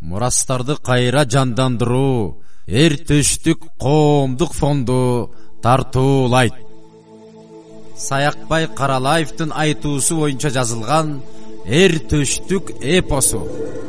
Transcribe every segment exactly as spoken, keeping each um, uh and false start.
Мурастарды кайра жандандыруу эр төштүк коомдук фонду тартуулайт. Саякбай Каралаевдин айтуусу боюнча жазылган эр төштүк эпосу.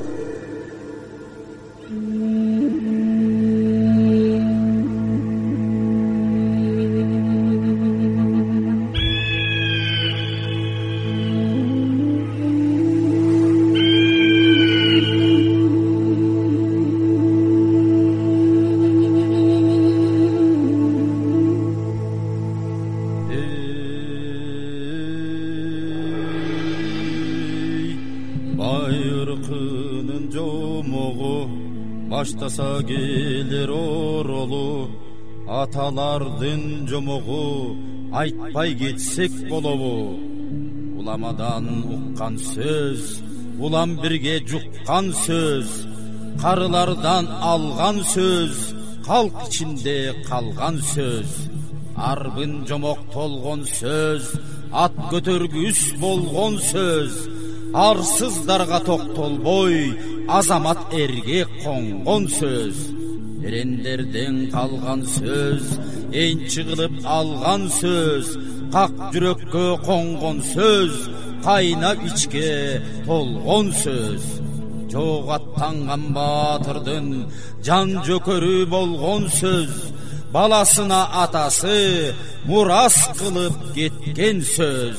Байыркынын жомогу баштаса келер оролу, аталардын жомогу айтпай кетсек болобу. Уламадан уккан сөз, улам бирге жуккан сөз, карылардан алган сөз, калк ичинде калган сөз. Арбын жомок толгон сөз, ат көтөргүс болгон сөз, арсыздарга токтолбой азамат эрге конгон сөз. Эрендерден калган сөз, энчи кылып алган сөз, как жүрөккө конгон сөз, кайнап ичке толгон сөз. Жок аттанган баатырдын жан жөкөрү болгон сөз, баласына атасы мурас кылып кеткен сөз.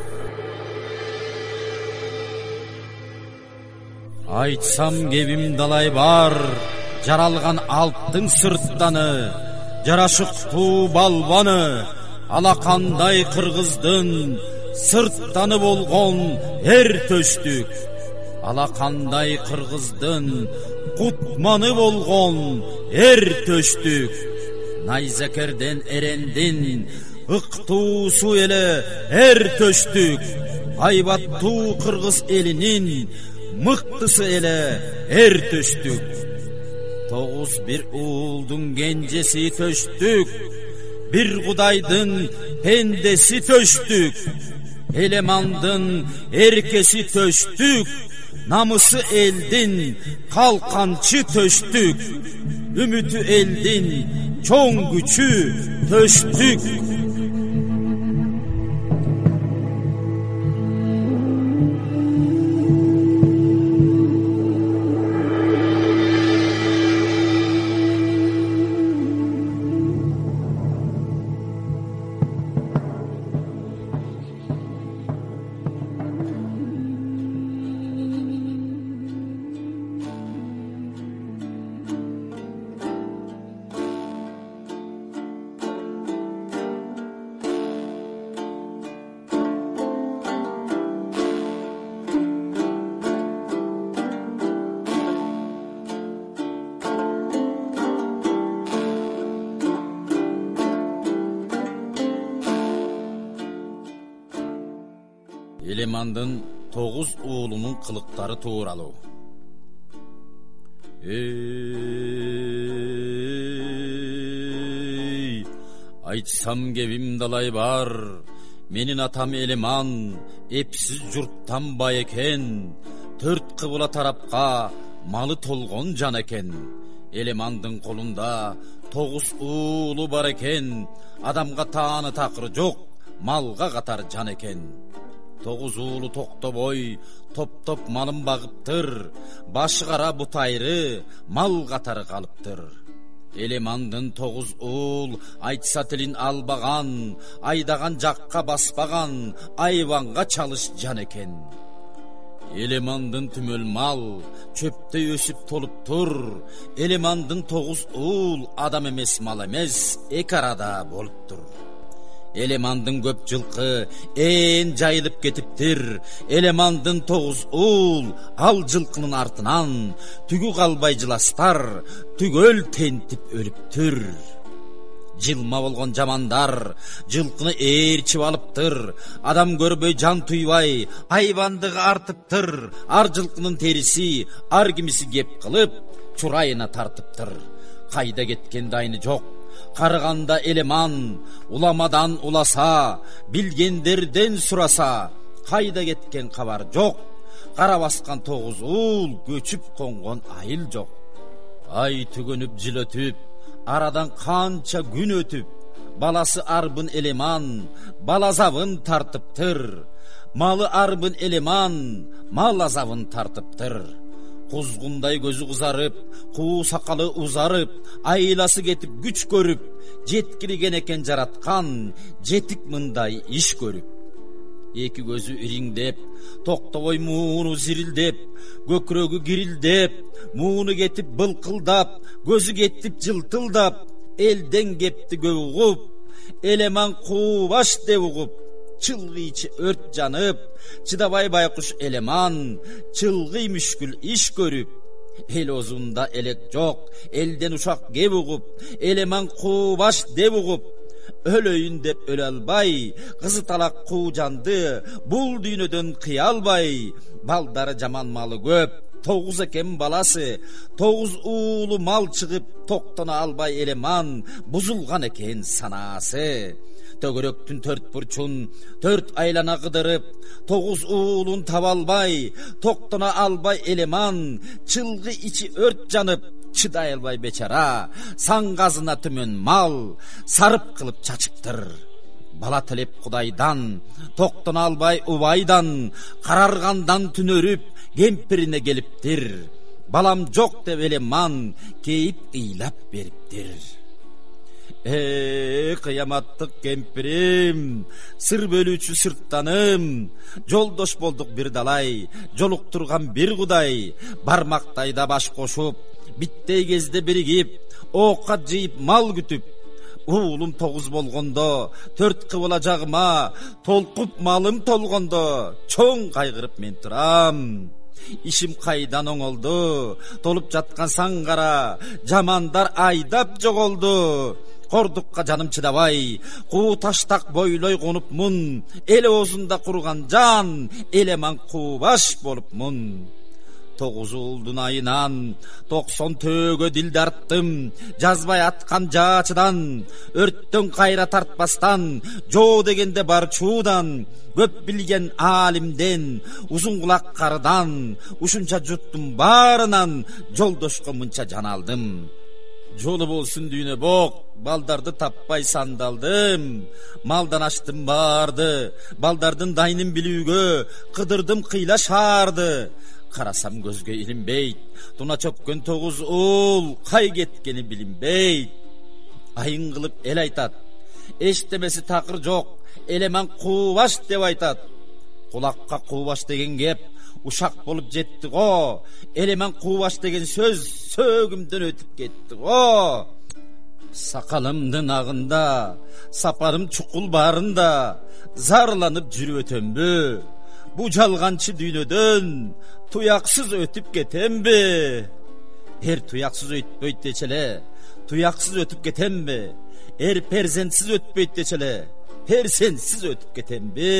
Айтсам кебим далай бар, жаралган алптың сырттаны, жарашыктуу балбаны, алакандай кыргыздын сырттаны болгон эр төштүк. Алакандай кыргыздын кутманы болгон эр төштүк. Найзакерден эрендин ыктуусу эле эр төштүк. Айбаттуу кыргыз элинин мыктысы эле эр төштүк. Тогуз бир уулдун кенжеси төштүк, бир кудайдын пендеси төштүк. Элемандын эркеси төштүк, намысы элдин калканчы төштүк. Үмүтү элдин чоң күчү төштүк. Элемандын тогуз уулунун кылыктары тууралуу. Эй, айтсам кебим далай бар, менин атам Элеман эпсиз журттан бай экен, төрт кыбыла тарапка малы толгон жан экен. Элемандын колунда тогуз уулу бар экен, адамга тааны такыр жок, малга катар жан экен. Тогуз уулу токтобой топ-топ малын багыптыр, башы кара бутайры мал катары калыптыр. Элемандын тогуз уул айтса тилин албаган, айдаган жакка баспаган, айванга чалыш жан экен. Элемандын түмөл мал чөптөй өсүп толуптур. Элемандын тогуз уул адам эмес, мал эмес, эки арада болуптур. Элемандын көп жылкы ээн жайылып кетиптир. Элемандын тогуз уул ал жылкынын артынан түгү калбай жыластар түгөл тентип өлүптүр. Жылма болгон жамандар жылкыны ээрчип алыптыр. Адам көрбөй жан туйбай айбандыгы артыптыр. Ар жылкынын териси ар кимиси кеп кылып чурайына тартыптыр. Кайда кеткен дайны жок. Карыганда Элеман уламадан уласа, билгендерден сураса, кайда кеткен кабар жок. кара баскан тогуз уул, көчүп конгон айыл жок. Ай түгөнүп жыл өтүп, арадан канча күн өтүп, баласы арбын элеман, бала азабын тартыптыр. Малы арбын элеман, мал азабын тартыптыр. Кузгундай көзү кызарып, куу сакалы узарып, айласы кетип күч көрүп, жеткирген экен жараткан, жетик мындай иш көрүп. Эки көзү ириңдеп, токтобой мууну зирилдеп, көкүрөгү кирилдеп, мууну кетип былкылдап, көзү кетип жылтылдап, элден кепти көп угуп, элеман куубаш деп угуп, чылгый ичи өрт жанып, чыдабай байкуш элеман, чылгый мүшкүл иш көрүп. Эл озунда элек жок, элден ушак кеп угуп, элеман куубаш деп угуп, өлөйүн деп өлө албай, кызы талак куу жанды, бул дүйнөдөн кыя албай. Балдары жаман, малы көп, тогуз экен баласы, тогуз уулу мал чыгып, токтоно албай элеман, бузулган экен санаасы. Төгөрөктүн төрт бурчун төрт айлана кыдырып, тогуз уулун таба албай, токтоно албай элеман, чылгы ичи өрт жанып, чыдай албай бечара, саңгазына төмөн мал сарып кылып чачыптыр. Бала тилеп Кудайдан, токтоно албай убайдан, караргандан түнөрүп, кемпирине келиптир. Балам жок деп элеман кейип ыйлап бериптир. Э, кыяматтык кемпирим, сыр бөлүүчү сырттаным, жолдош болдук бир далай, жолуктурган бир Кудай, бармактайда баш кошуп, биттей кезде биригип, оокат жыйып мал күтүп. Уулум тогуз болгондо, төрт кыбыла жагыма, толкуп малым толгондо, чоң кайгырып мен турам. Ишим кайдан оңолду, толуп жаткан саңгара, жамандар айдап жоголду. Кордукка жаным чыдабай, куу таштак бойлой конупмун, эл оозунда курган жан, элеман куубаш болупмун. Тогуз уулдун айынан токсон төөгө дил дарттым, жазбай аткан жаачыдан, өрттөн кайра тартпастан, жоо дегенде бар чуудан, көп билген алимден, узун кулак карыдан, ушунча жуттун баарынан жолдошко мынча жан алдым. Жолу болсун дүйнө бок, балдарды таппай сандалдым. Малдан аштым барды, балдардын дайнын билүүгө, кыдырдым кыйла шаарды. Карасам көзгө илинбейт, туна чөккөн тогуз уул, кай кеткени билинбейт. Айын кылып эл айтат, эчтемеси такыр жок, элеман куубаш деп айтат. Кулакка куубаш деген кеп, ушак болуп жетти го, элеман куубаш деген сөз сөөгүмдөн өтүп кетти го. Сакалымдын агында, сапарым чукул баарында, зарланып жүрүп өтөмбү? Бу жалганчы дүйнөдөн туяксыз өтүп кетемби? Эр туяксыз өтпөйт дечеле, туяксыз өтүп кетемби? Эр перзентсиз өтпөйт дечеле, перзентсиз өтүп кетемби?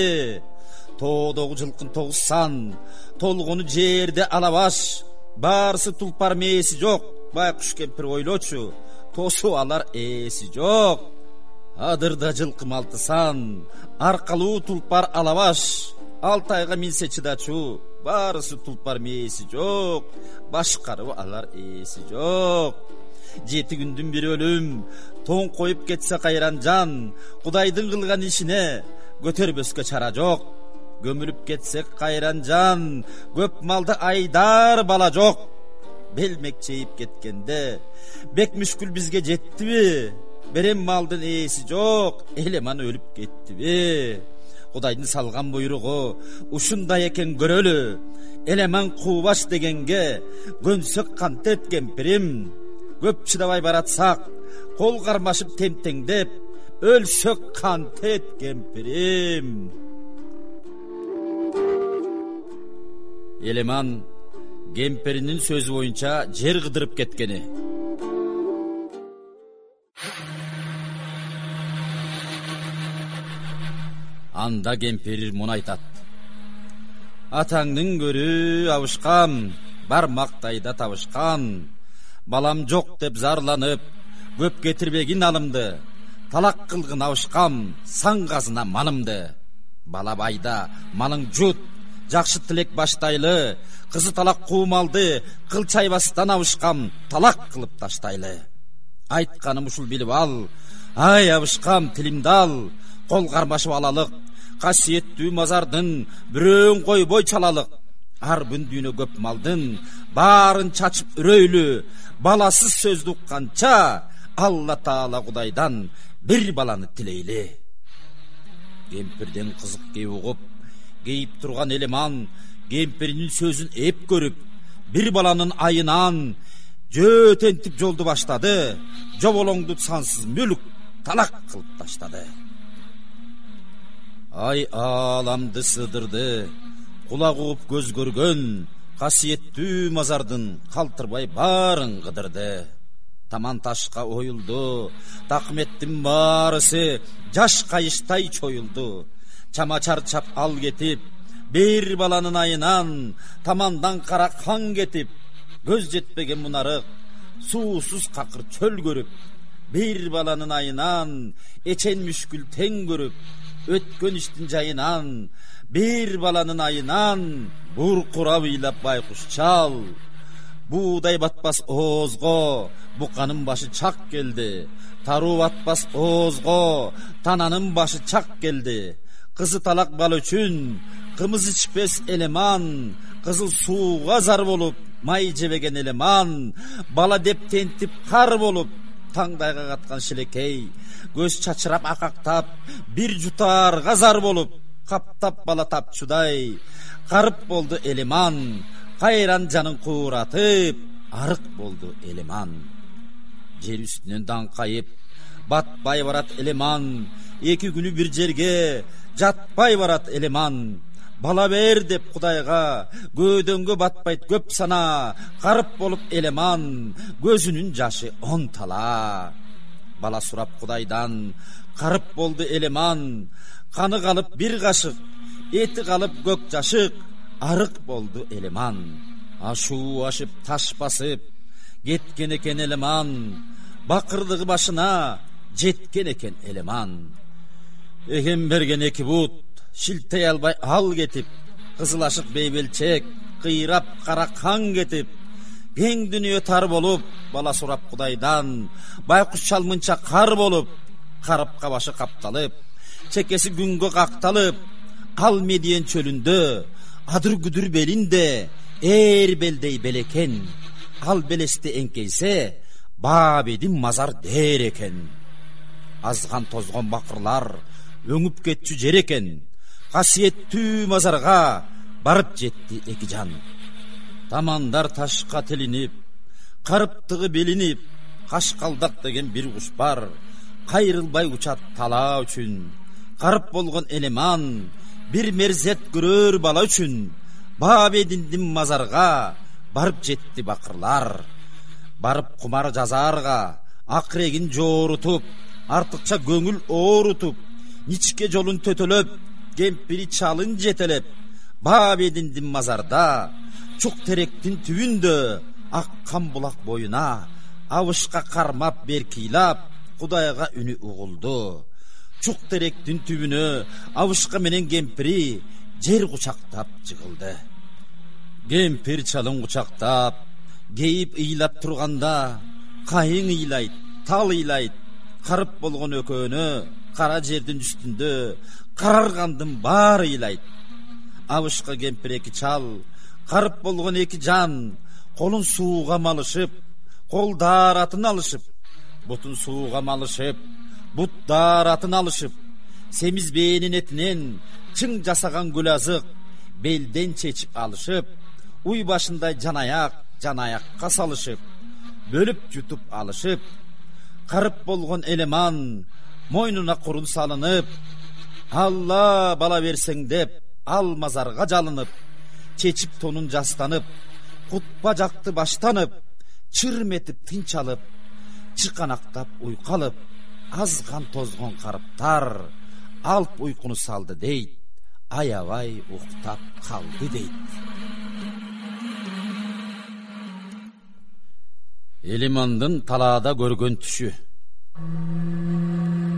Тоодогу жылкын тогуз сан, толгону жерде алабаш, баарысы тулпар мээси жок. Байкуш кемпир ойлочу, тосуп алар ээси жок. Адырда жылкы алты сан, аркалуу тулпар алабаш, алты айга минсе чыдачу, баарысы тулпар мээси жок, башкарып алар ээси жок. Жети күндүн бир өлүм, тоң коюп кетсе кайран жан, Кудайдын кылган ишине көтөрбөскө чара жок. Көмүлүп кетсек кайран жан, көп малды айдар бала жок. Белмек чейип кеткенде, бек мүшкүл бизге жеттиби? Берем малдын ээси жок, элеман өлүп кеттиби? Кудайдын салган буйругу ушундай экен көрөлү. Элеман куубаш дегенге көнсөк кантет кемпирим. Көп чыдабай баратсак, кол кармашып темтеңдеп, өлсөк кантет кемпирим. Элеман кемпиринин сөзү боюнча жер кыдырып кеткени. Анда кемпир муну айтат: атаңдын көрү абышкам, бармактайда табышкан. Балам жок деп зарланып, көп кетирбегин алымды, талак кылгын абышкам, саңгазына малымды. Бала байда, малың жут, жакшы тилек баштайлы, кызы талак куумалды кыл чайбастан абышкам талак кылып таштайлы. Айтканым ушул билип ал, ай абышкам тилимди ал, кол кармашып алалык, касиеттүү мазардын бирөөң койбой чалалык. Ар бүндүүнө көп малдын баарын чачып үрөйлү, баласыз сөздү укканча Алла Таала Кудайдан бир баланы тилейли. Кемпирден кызык кеп угуп, кейип турган элеман кемпиринин сөзүн эп көрүп, бир баланын айынан жөөтентип жолду баштады, жоболоңду сансыз мүлк талак кылып таштады. Ай аламды сыдырды, кулак угуп көз көргөн, касиеттүү мазардын калтырбай барын кыдырды. Таман ташка оюлду, такметтин баарысы жаш кайыштай чоюлду. Чама чарчап ал кетип, бир баланын айынан тамандан кара кан кетип, көз жетпеген мунарык суусуз какыр чөл көрүп, бир баланын айынан эчен мүшкүл тең көрүп, өткөн иштин жайынан бир баланын айынан буркурап ыйлап байкуш чал. Будай батпас оозго буканын башы чак келди, таруу батпас оозго тананын башы чак келди. Кызы талак бал үчүн кымыз ичпес элеман, кызыл сууга зар болуп май жебеген элеман, бала деп тентип кар болуп таңдайга каткан шилекей, көз чачырап акактап бир жутаарга зар болуп, каптап бала тапчудай карып болду элеман. Кайран жанын кууратып арык болду элеман. Жер үстүнөн даңкайып батпай барат элеман, эки күнү бир жерге жатпай барат элеман. Бала бер деп Кудайга көөдөнгө батпайт көп сана, карып болуп элеман, көзүнүн жашы он тала. Бала сурап Кудайдан карып болду элеман, каны калып бир кашык, эти калып көк жашык, арык болду элеман. Ашуу ашып таш басып кеткен экен элеман, бакырдыгы башына жеткен экен элеман. Эген берген эки бут шилтей албай ал кетип, кызыл ашык бейбелчек кыйрап кара кан кетип, кең дүнүйө тар болуп, бала сурап Кудайдан байкуш чалмынча кар болуп, карапка башы капталып, чекеси күнгө какталып, ал Медиен чөлүндө адыр күдүр белинде эр белдей белекен, ал белести эңкейсе Бабедин мазар дер экен. Азган тозгон бакырлар өңүп кетчү жер экен, касиеттүү мазарга барып жетти эки жан. Тамандар ташка тилинип, карыптыгы белинип, кашкалдак деген бир куш бар, кайрылбай учат талаа үчүн. Карып болгон элеман бир мерзет көрөр бала үчүн, Бабединдин мазарга барып жетти бакырлар. Барып кумар жазарга акырегин жоорутуп, артыкча көңүл оорутуп, ничке жолун төтөлөп, кемпири чалын жетелеп, Бабединдин мазарда чук теректин түбүндө аккан булак боюна абышка кармап беркилап, Кудайга үнү угулду. Чук теректин түбүнө абышка менен кемпири жер кучактап жыгылды. Кемпир чалын кучактап кейип ыйлап турганда, кайың ыйлайт, тал ыйлайт, карып болгон өкөнү кара жердин үстүндө караргандын баары ыйлайт. Абышка кемпир эки чал, карып болгон эки жан, колун сууга малышып, кол дааратын алышып, бутун сууга малышып, бут дааратын алышып, семиз бээнин этинен чың жасаган гүл азык белден чечип алышып, уй башындай жанаяк жанаякка салышып, бөлүп жутуп алышып, карып болгон элеман мойнуна курун салынып, Алла бала берсең деп ал мазарга жалынып, чечип тонун жастанып, кутба жакты баштанып, чырметип тынчалып, чыканактап уйкалып, азган тозгон карыптар алп уйкуну салды дейт, аябай уктап калды дейт. Элемандын талаада көргөн түшү.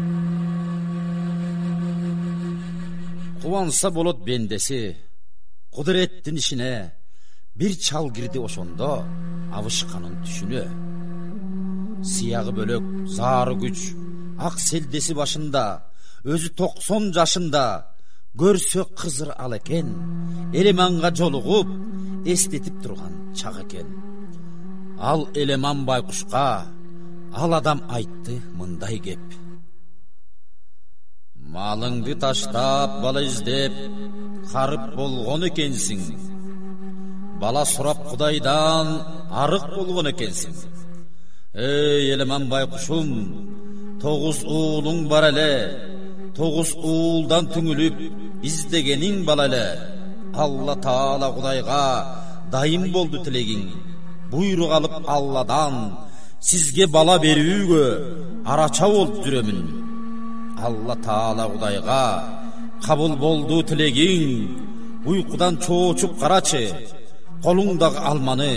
Кубанса болот бендеси, Kudrettин işine bir çal girdi oşondo avışkanın düşünü. Siyahı bölük, zarı güç, ak seldesi başında, özü dokson yaşında, görse kızır al eken, elemanға jolugup, estetip durgan çak eken. Al eleman baykuşka, al adam aytты mınday gep. Malыңды таштап, бала издеп, қарып болған екенсің. Бала сұрап Құдайдан арық болған екенсің. Ей, елеман байқұшым, тоғыз уылың бар әлі, тоғыз уылдан түңіліп, іздегенің бала әлі. Алла Таала Құдайға дайым болды тілегің. Бұйрық алып Алладан, сізге бала беруге арача болып жүремін. Алла Таала Құдайға қабыл болды тілегің. Ұйқыдан чоочуп қарачы, қолыңдағы алманы.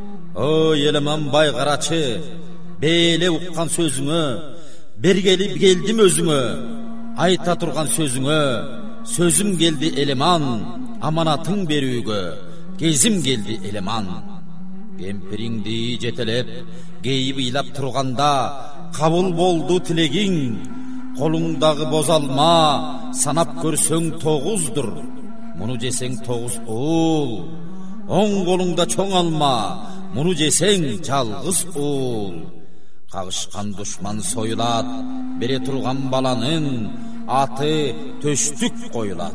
О, елеман бай қарачы, бейле ұққан сөзіңі, бергелі келдім өзіңі. Айта тұрған сөзіңі, сөзім келді елеман, аманатың беруге, кезім келді елеман. Кемпіріңді жетелеп, кейіп илап тұрғанда, қабыл болды тілегің. Қолыңдағы бозалма, санап көрсең тоғызdır. Мұны жесең тоғыз ұл. Оң қолыңда чоң алма, мұны жесең жалғыз ұл. Қағышқан дұшман сойылат, бере тұрған баланың аты төштік қойылат.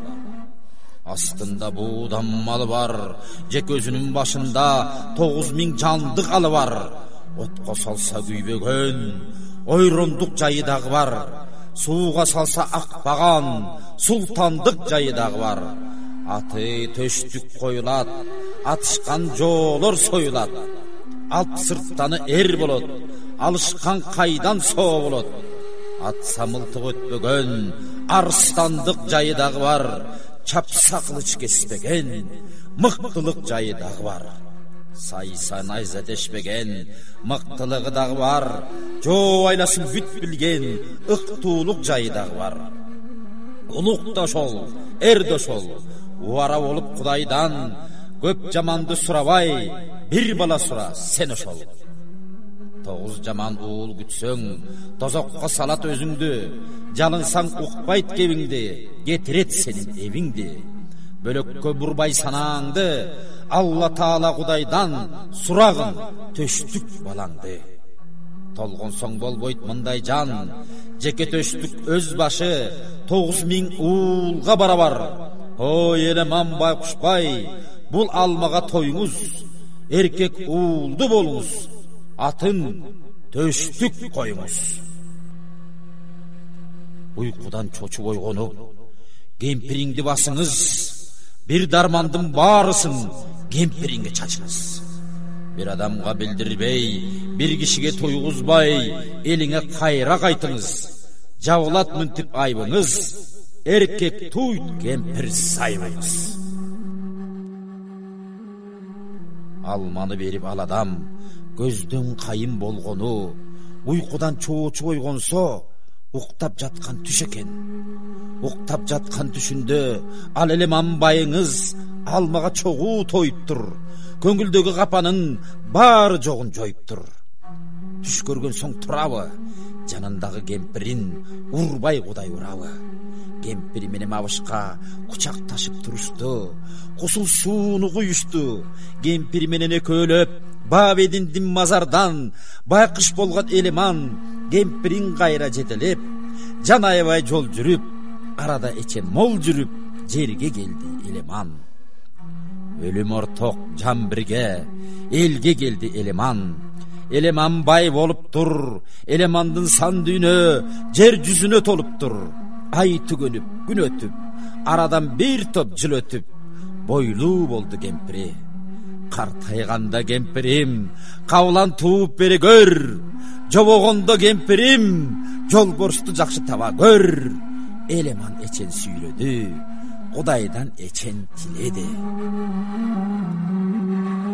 Астында будан малы бар, жек өзінің башында тоғыз мың жанды қалы бар. Отқа салса күйбеген, ойрондық жайыдағы бар. Суға салса ақпаған, сұлтандық жайыдағы бар. Аты төштік қойылат, атышқан жолыр сойылат. Алп сырттаны ер болот, алышқан қайдан со болот. Атса мылтық өтпеген, арыстандық жайыдағы бар. Чапса қылыш кеспеген, мықтылық жайыдағы бар. Сайса найза тешпеген, мықтылығы дағы бар. Жо айласын бүт білген, ықтулық жайыдағы бар. Ұлық да шол, ер да шол, уара олып Құдайдан, көп жаманды сұрабай, бір бала сұра, сені шол. Тоғыз жаман уыл күтсең, тозаққа салат өзіңді, жалынсаң ұқпайт кевіңді, кетірет сенің евіңді. Бөлікке бұрбай санаңды, Алла Таала Құдайдан сұрағын төштік балаңды. Толғын соң болбойт мындай жан, жеке төштік өз башы тоғыз мың уылға барабар. О, елеман байқұшбай, бұл алмаға тойыңыз, еркек уылды болыңыз, атын төштік қойыңыз. Ұйқыдан чочып ойғанып, кемпіріңді басыңыз, bir darmandın barısın, kempiringe çaçınız. Bir adamga bildirbey, bir kişiге toyğuzbay, eline kayra kaytınız. Javlat müntip aybınız, erkek tuyt kempir saybınız. Almanı berip al adam, gözden kayın bolgonu, uykudan çoğuçu oygonso, uqtap jatkan түш екен. Уқтап жатқан түшінде ал елеман байыңыз алмаға чоғу тойып тұр. Көңілдегі қапанын бар жоғын жойып тұр. Түш көрген соң тұрабы, жанындағы кемпірін урбай Құдай ұрабы. Кемпірі менен абышқа құчақ ташып тұрышты, құсыл суыны құйышты. Кемпірі менен екөліп, бап едіндім мазардан, байқыш болған елеман кемпірін қайра жетелеп, жан аябай жол жүріп, арада эче мол жүріп, жерге келді елеман. Өлім ортоқ жан бірге, елге келді елеман. Елеман бай болып тұр, елемандың сан дүйнө, жер жүзіне толып тұр. Ай түгөніп, күн өтіп, арадан бір топ жыл өтіп, бойлу болды кемпірі. Қартайғанда кемпірім, қаулан туып бере көр. Жобоғонда кемпірім, жол борсты жақшы таба көр. Елеман эчен сүйрөдү, Құдайдан эчен тиледи.